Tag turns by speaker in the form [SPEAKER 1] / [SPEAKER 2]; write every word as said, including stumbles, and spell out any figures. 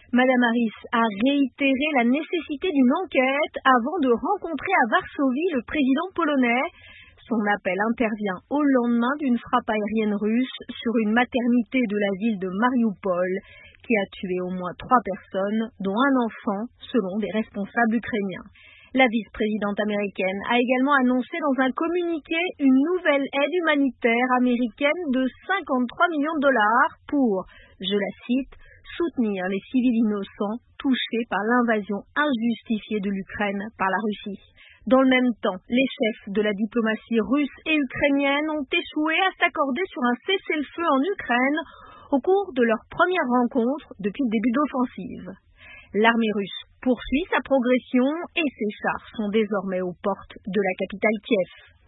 [SPEAKER 1] Madame Harris a réitéré la nécessité d'une enquête avant de rencontrer à Varsovie le président polonais. Son appel intervient au lendemain d'une frappe aérienne russe sur une maternité de la ville de Mariupol qui a tué au moins trois personnes, dont un enfant, selon des responsables ukrainiens. La vice-présidente américaine a également annoncé dans un communiqué une nouvelle aide humanitaire américaine de cinquante-trois millions de dollars pour, je la cite, soutenir les civils innocents touchés par l'invasion injustifiée de l'Ukraine par la Russie. Dans le même temps, les chefs de la diplomatie russe et ukrainienne ont échoué à s'accorder sur un cessez-le-feu en Ukraine au cours de leur première rencontre depuis le début de l'offensive. L'armée russe poursuit sa progression et ses chars sont désormais aux portes de la capitale Kiev.